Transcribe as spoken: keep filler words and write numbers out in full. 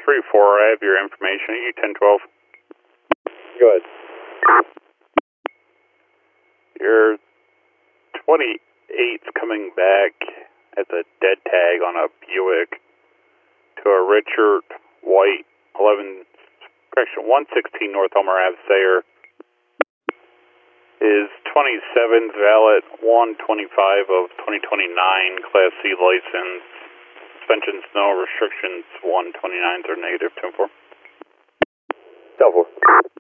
three four, I have your information, E ten twelve. Go ahead. Your twenty-eight's coming back as a dead tag on a Buick to a Richard White, eleven, correction, one sixteen North Elmer Ave, Sayre. Is twenty-seven's valid, one twenty-five of twenty twenty-nine, Class C license. Suspensions, no restrictions, one twenty-nines are negative, ten four. ten four.